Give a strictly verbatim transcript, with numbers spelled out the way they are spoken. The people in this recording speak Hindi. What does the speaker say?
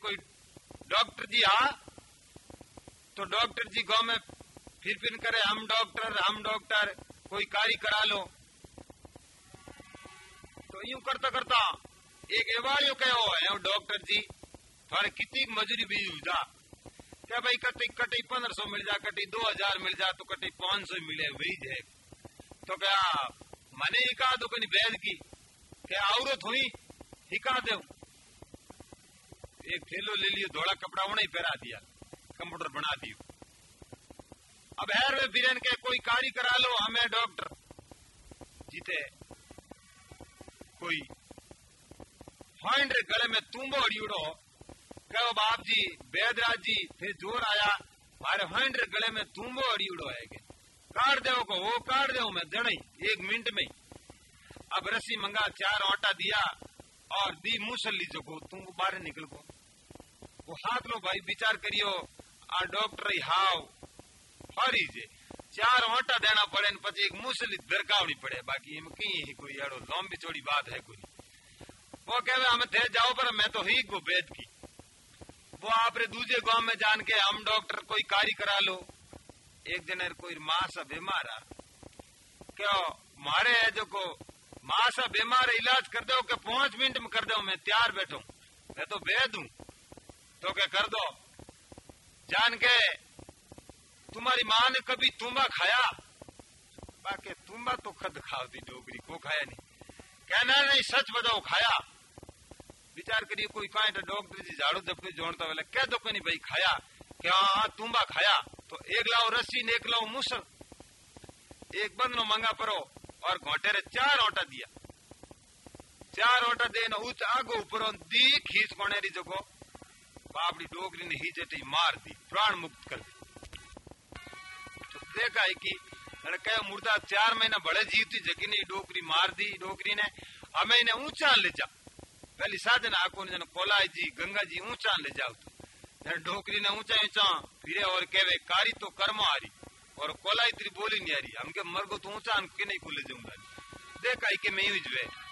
कोई डॉक्टर जी आ तो डॉक्टर जी गांव में फिर फिर करे हम डॉक्टर हम डॉक्टर, कोई कारी करा लो। तो यूं करता करता एक एवाड़ियो कहो है डॉक्टर जी थारे कितनी मजूरी भी जा क्या भाई, कटी कटी पंद्रह सौ मिल जा, कटी दो हजार मिल जा, तो कटी पांच सौ मिले वही है। तो क्या मने हिका दो कहीं बैद की क्या औरत हुई हिका दो। एक थैलो ले लियो धोला कपड़ा उन्हें पहरा दिया, कंप्यूटर बना दियो। अब हैर वे बीरन के कोई कारी करा लो हमें डॉक्टर जीते कोई हाइंड गले में तुम्बो अड़ियोड़ो कहो बाप जी बैदराज जी फिर जोर आया मारे हाइंड गले में तुम्बो अड़ियोड़ो है के काट दो को वो काट दो मैं जड़ एक मिनट में। अब रस्सी मंगा चार आटा दिया और दी मूसली जो को तुम बाहर निकल को वो हाथ लो भाई विचार करियो आ डॉक्टर हाव हरी जे चार आटा देना पड़े पची एक मूसली दरकावनी पड़े, बाकी इम कहीं कोई अड़ो लंबी चौड़ी बात है कोई। वो कहे हमें थे जाओ पर मैं तो ही को बेद की। वो आपरे दूसरे गांव में जान के हम डॉक्टर कोई कारी करा लो। एक जन कोई मां सा बीमार आ क्यों मारे है जो को मां सा बीमार इलाज कर दो के पांच मिनट में कर दो, मैं तैयार बैठू मैं तो बेद हूं तो क्या कर दो। जान के तुम्हारी मां ने कभी तुम्बा खाया, बाकी तुम्बा तो खद खाती डोगरी को खाया नहीं, कहना नहीं सच बताओ खाया। विचार करिए कोई कहा तो डॉक्टर जी झाड़ू झपके जोड़ता वाले कह दो कहीं भाई खाया क्या हाँ तुम्बा खाया। तो एक लाओ रस्सी ने एक लाओ मुसल एक बंदनो मंगा परो और घोटे रे चार ओटा दिया, चार ओटा देना उच आगो ऊपर दी खींच कोने री जगो बापड़ी डोगरी ने ही चटी मार दी, प्राण मुक्त कर दी। तो देखा है कि कह मुर्दा चार महीना बड़े जीवती जगी ने डोगरी मार दी। डोगरी ने हमें इन्हें ऊंचा ले जा पहली साधन आको ने कोलाई जी गंगा जी ऊंचा ले जाओ तो डोकरी ने ऊंचा ऊंचा फिरे और कहवे कारी तो कर्म आ रही और कोलाई तेरी बोली नहीं आ रही हमके मरगो तो ऊंचा कि नहीं को ले जाऊंगा। देखा कि मैं यूं